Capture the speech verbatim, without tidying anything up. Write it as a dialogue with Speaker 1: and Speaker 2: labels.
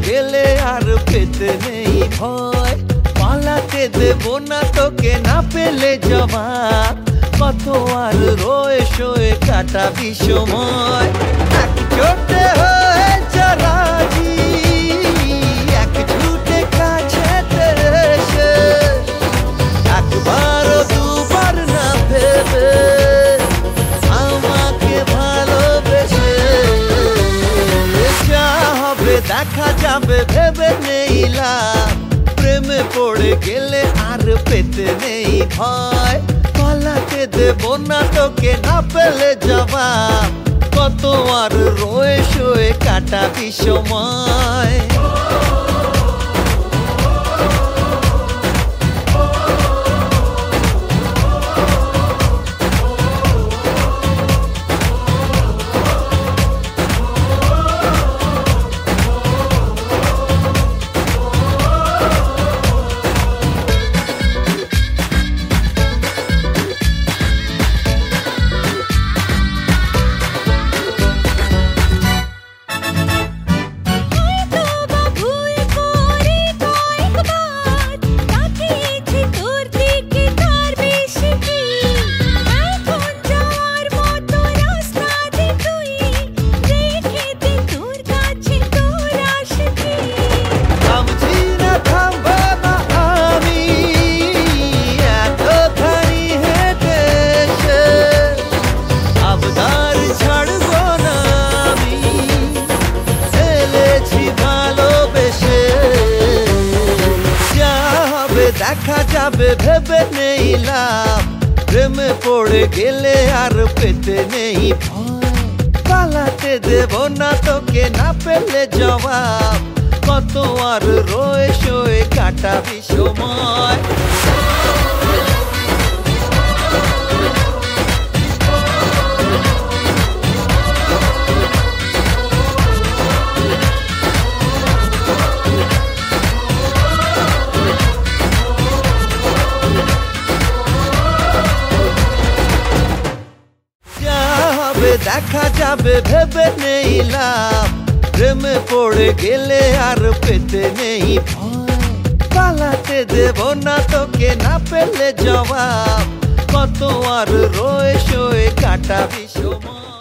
Speaker 1: গেলে আর পেতে নেই ভয়, পালাতে দেব না তোকে না পেলে জবাব, কত আর রয়ে শোয়ে কাটাবি সময়। এক চোটে হয়ে রাজি, এক ঝুটে কাছেতে এসে, একবার দুবার না ভেবে আমাকে ভালোবেসে, যা হবে দেখা যাবে ভেবে নেইলাম, প্রেমে পড়ে গেলে আর পেতে নেই ভয়, পালাতে দেব না তোকে না পেলে জবাব, কত আর রয়ে শোয়ে কাটাবি সময়। দেখা যাবে ভেবে নেইলাম, প্রেমে পড়ে গেলে আর পেতে নেই ভয়, পালাতে দেব না তোকে না পেলে জবাব, কত আর রয়ে শোয়ে কাটাবি সময়। দেখা যাবে ভেবে নেইলাম, প্রেমে পড়ে গেলে আর পেতে নেই ভয়, পালাতে দেব না তোকে না পেলে জবাব, কত আর রয়ে শোয়ে কাটাবি সময়।